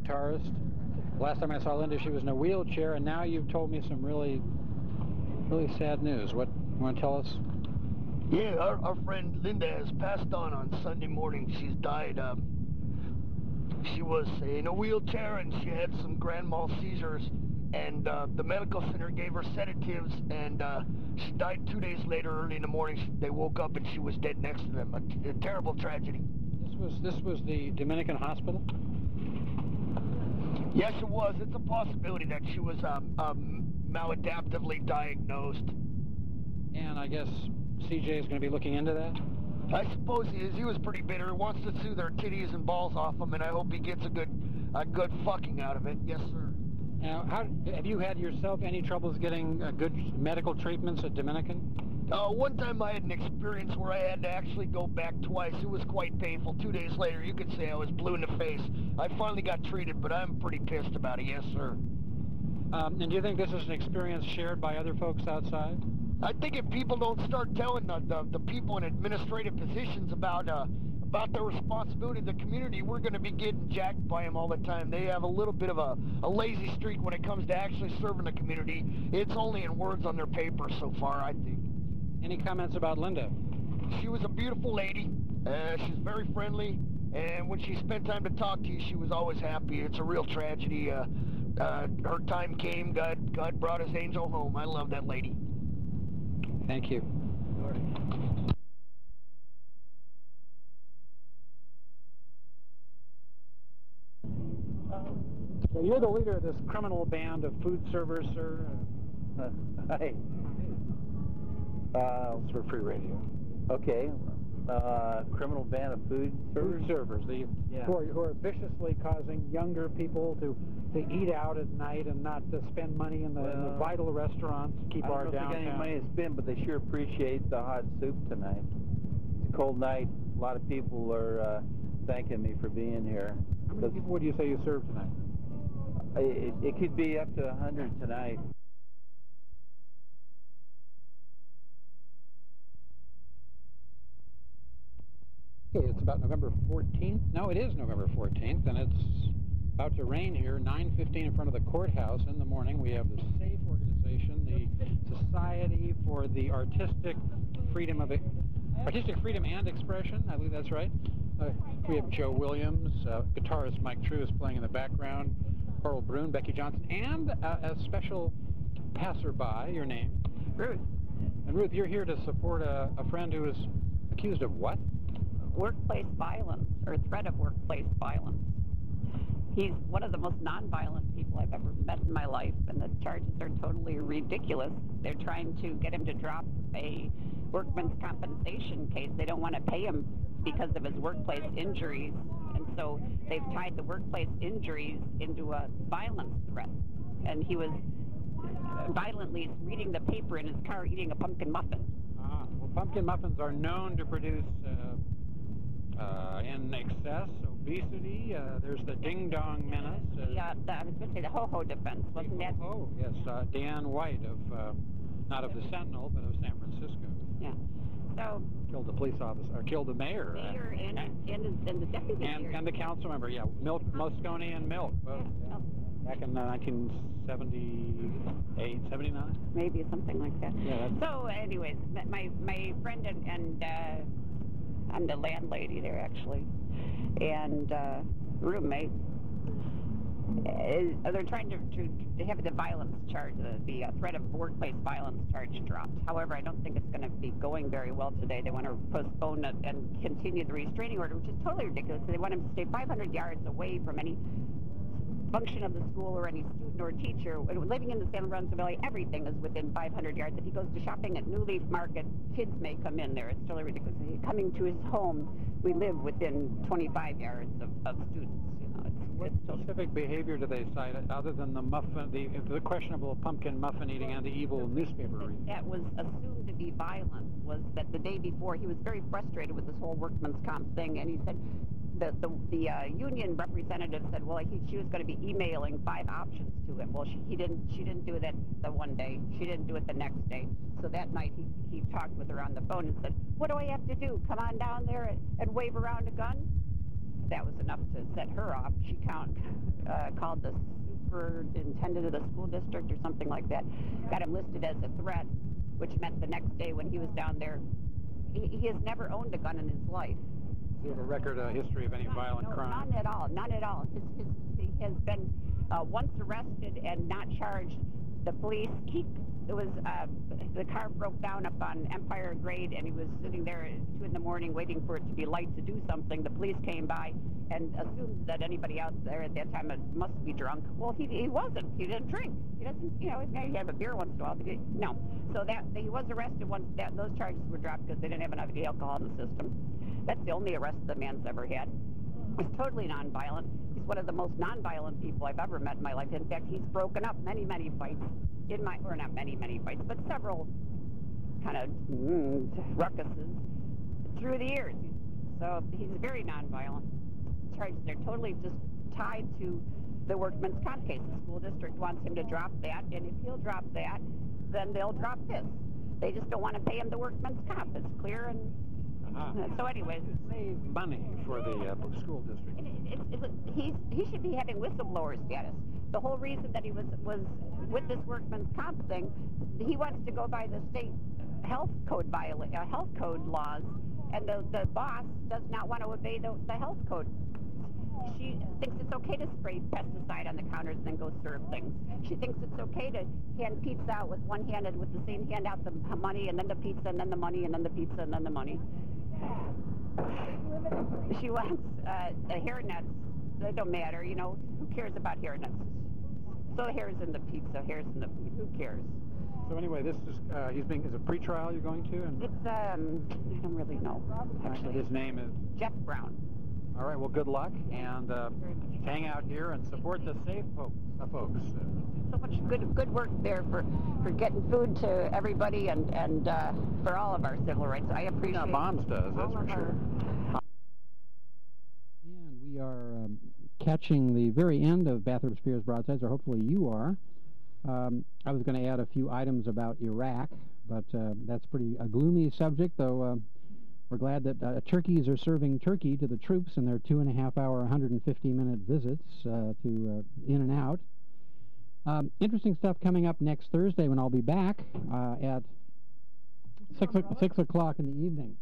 guitarist. Last time I saw Linda, she was in a wheelchair, and now you've told me some really sad news. What, you want to tell us? Yeah, our friend Linda has passed on Sunday morning. She's died. She was in a wheelchair, and she had some grand mal seizures, and the medical center gave her sedatives, and she died 2 days later. Early in the morning, they woke up, and she was dead next to them. A terrible tragedy. This was the Dominican hospital? Yes, it was. It's a possibility that she was maladaptively diagnosed. And I guess CJ is going to be looking into that? I suppose he is. He was pretty bitter. He wants to sue their titties and balls off them, and I hope he gets a good fucking out of it. Yes, sir. Now, have you had yourself any troubles getting good medical treatments at Dominican? One time I had an experience where I had to actually go back twice. It was quite painful. 2 days later, you could say I was blue in the face. I finally got treated, but I'm pretty pissed about it. Yes, sir. And do you think this is an experience shared by other folks outside? I think if people don't start telling the people in administrative positions about their responsibility to the community, we're going to be getting jacked by them all the time. They have a little bit of a lazy streak when it comes to actually serving the community. It's only in words on their paper so far, I think. Any comments about Linda? She was a beautiful lady. She's very friendly, and when she spent time to talk to you, she was always happy. It's a real tragedy. Her time came. God brought his angel home. I love that lady. Thank you. So you're the leader of this criminal band of food servers, sir? Hi. It's for free radio. Okay. Criminal band of food servers? Food servers, who are viciously causing younger people to eat out at night and not to spend money in the vital restaurants, keep our downtown. I don't think any money to spend, but they sure appreciate the hot soup tonight. It's a cold night. A lot of people are thanking me for being here. How many people would you say you served tonight? It could be up to 100 tonight. Okay, it's about November 14th. No, it is November 14th, and it's about to rain here. 9:15 in front of the courthouse in the morning. We have the SAFE organization, the Society for the Artistic Freedom and Expression. I believe that's right. We have Joe Williams, guitarist Mike True is playing in the background, Carl Brune, Becky Johnson, and a special passerby. Your name? Ruth. And Ruth, you're here to support a friend who is accused of what? Workplace violence, or threat of workplace violence. He's one of the most nonviolent people I've ever met in my life, and the charges are totally ridiculous. They're trying to get him to drop a workman's compensation case. They don't want to pay him because of his workplace injuries, and so they've tied the workplace injuries into a violence threat. And he was violently reading the paper in his car eating a pumpkin muffin. Well, pumpkin muffins are known to produce in excess, obesity. There's the Ding Dong Menace. I was going to say the Ho-Ho defense, wasn't that? Oh, yes. Dan White of, not of the Sentinel, but of San Francisco. Yeah. So killed the police officer, or killed the mayor. Mayor and the deputy mayor. And the council member, yeah. Moscone and Milk. Both, yeah. Back in 1978, 79? Maybe something like that. Yeah. So anyways, my friend and I'm the landlady there, actually, and roommate. They're trying to have the violence charge, the threat of workplace violence charge dropped. However, I don't think it's going to be going very well today. They want to postpone it and continue the restraining order, which is totally ridiculous. They want him to stay 500 yards away from any function of the school or any student or teacher. Living in the San Lorenzo Valley, everything is within 500 yards. If he goes to shopping at New Leaf Market, kids may come in there. It's totally ridiculous. Coming to his home, we live within 25 yards of students. What specific behavior do they cite other than the muffin, the questionable pumpkin muffin eating and the evil newspaper reading? That was assumed to be violent. Was that the day before he was very frustrated with this whole workman's comp thing, and he said the union representative said, well, she was going to be emailing 5 options to him. Well, she didn't do that the one day. She didn't do it the next day. So that night he talked with her on the phone and said, what do I have to do? Come on down there and wave around a gun? that was enough to set her off. She called the superintendent of the school district or something like that, got him listed as a threat, which meant the next day when he was down there, he has never owned a gun in his life. Does he have a record history of any violent crime? None at all, none at all. He has been once arrested and not charged. The police, the car broke down up on Empire Grade, and he was sitting there at 2 in the morning waiting for it to be light to do something. The police came by and assumed that anybody out there at that time must be drunk. Well, he wasn't. He didn't drink. He doesn't, he'd have a beer once in a while, but no. So he was arrested once those charges were dropped because they didn't have enough alcohol in the system. That's the only arrest the man's ever had. He's totally nonviolent. He's one of the most nonviolent people I've ever met in my life. In fact, he's broken up many, many fights or not many, many fights, but several kind of ruckuses through the years. So he's very nonviolent. Charges are totally just tied to the workman's comp case. The school district wants him to drop that, and if he'll drop that, then they'll drop this. They just don't want to pay him the workman's comp. It's clear and... So anyways, save money for the school district. He should be having whistleblower status. The whole reason that he was with this workman's comp thing, he wants to go by the state health code laws, and the boss does not want to obey the health code. She thinks it's okay to spray pesticide on the counters and then go serve things. She thinks it's okay to hand pizza out with one hand and with the same hand out the money and then the pizza and then the money and then the pizza and then the money. She wants hairnets. They don't matter, who cares about hairnets? So hair's in the pizza, hair's in the food. Who cares? So anyway, this is is a pre-trial you're going to? And it's I don't really know. Actually, his name is Jeff Brown. All right. Well, good luck, and hang out here and support the safe folks. So much good work there for getting food to everybody and for all of our civil rights. I appreciate. Yeah, Bonds does. That's for sure. And we are catching the very end of Bathurst Spears Broadsides, or hopefully you are. I was going to add a few items about Iraq, but that's a gloomy subject, though we're glad that turkeys are serving turkey to the troops in their 2.5-hour, 150-minute visits to in and out. Interesting stuff coming up next Thursday when I'll be back at 6 o'clock in the evening.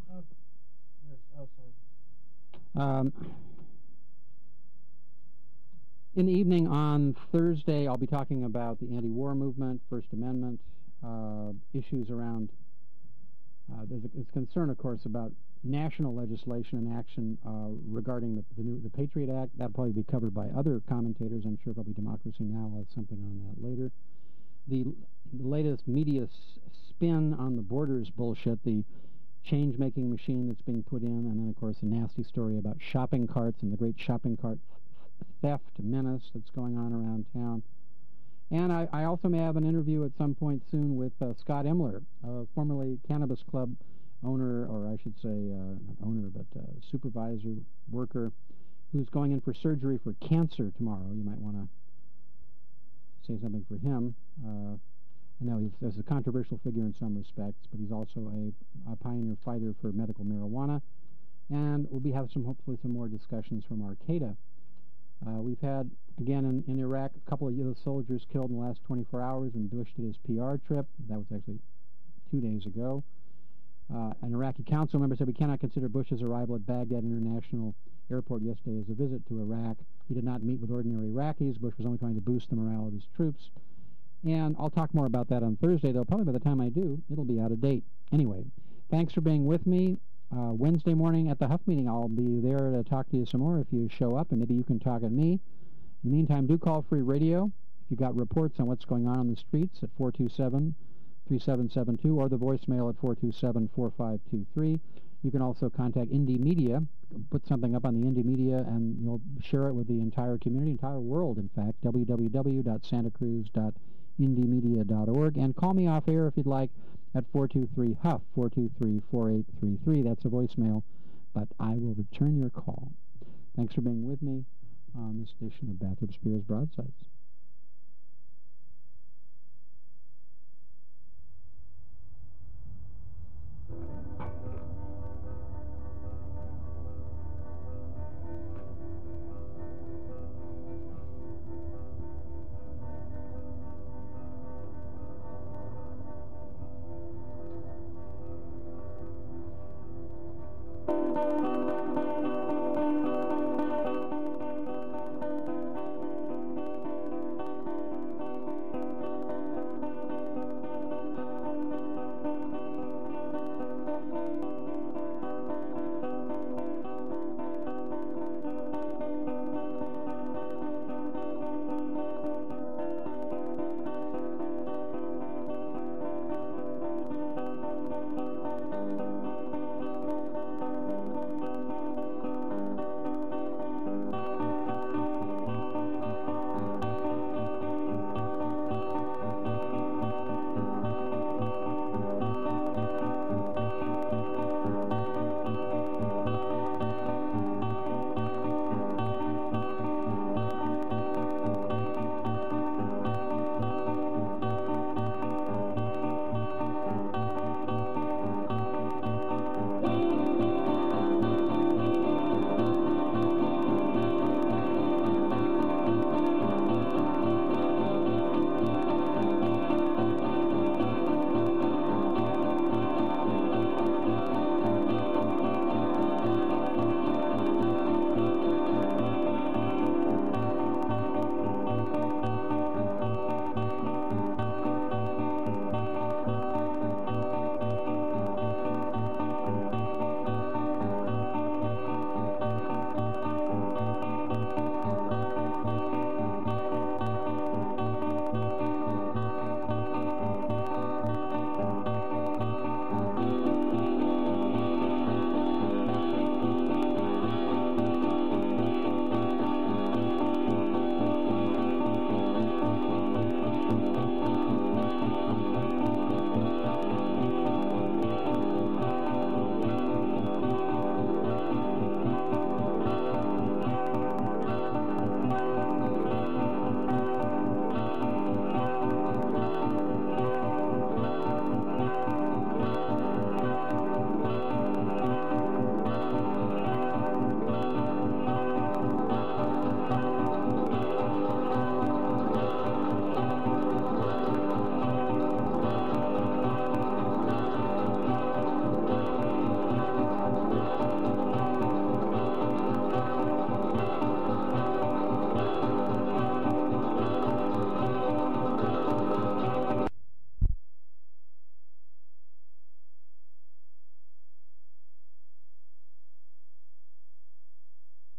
In the evening on Thursday, I'll be talking about the anti-war movement, First Amendment, issues around, there's concern, of course, about national legislation and action regarding the Patriot Act. That'll probably be covered by other commentators. I'm sure probably Democracy Now! Will have something on that later. The latest media spin on the borders bullshit, the change-making machine that's being put in, and then, of course, a nasty story about shopping carts and the great shopping cart theft menace that's going on around town. And I also may have an interview at some point soon with Scott Emler, formerly Cannabis Club owner, or I should say not owner, but supervisor, worker, who's going in for surgery for cancer tomorrow. You might want to say something for him. I know there's a controversial figure in some respects, but he's also a pioneer fighter for medical marijuana. And we'll hopefully some more discussions from Arcata. We've had, again, in Iraq, a couple of U.S. soldiers killed in the last 24 hours, and Bush did his PR trip. That was actually 2 days ago. An Iraqi council member said we cannot consider Bush's arrival at Baghdad International Airport yesterday as a visit to Iraq. He did not meet with ordinary Iraqis. Bush was only trying to boost the morale of his troops. And I'll talk more about that on Thursday, though probably by the time I do, it'll be out of date. Anyway, thanks for being with me. Wednesday morning at the Huff meeting, I'll be there to talk to you some more if you show up, and maybe you can talk at me. In the meantime, do call Free Radio if you've got reports on what's going on the streets at 427-3772 or the voicemail at 427-4523. You can also contact Indie Media, put something up on the Indie Media, and you'll share it with the entire community, entire world, in fact, www.santacruz.indiemedia.org. And call me off air if you'd like at 423-HUFF, 423-4833. That's a voicemail, but I will return your call. Thanks for being with me on this edition of Bathurst Spears Broadsides.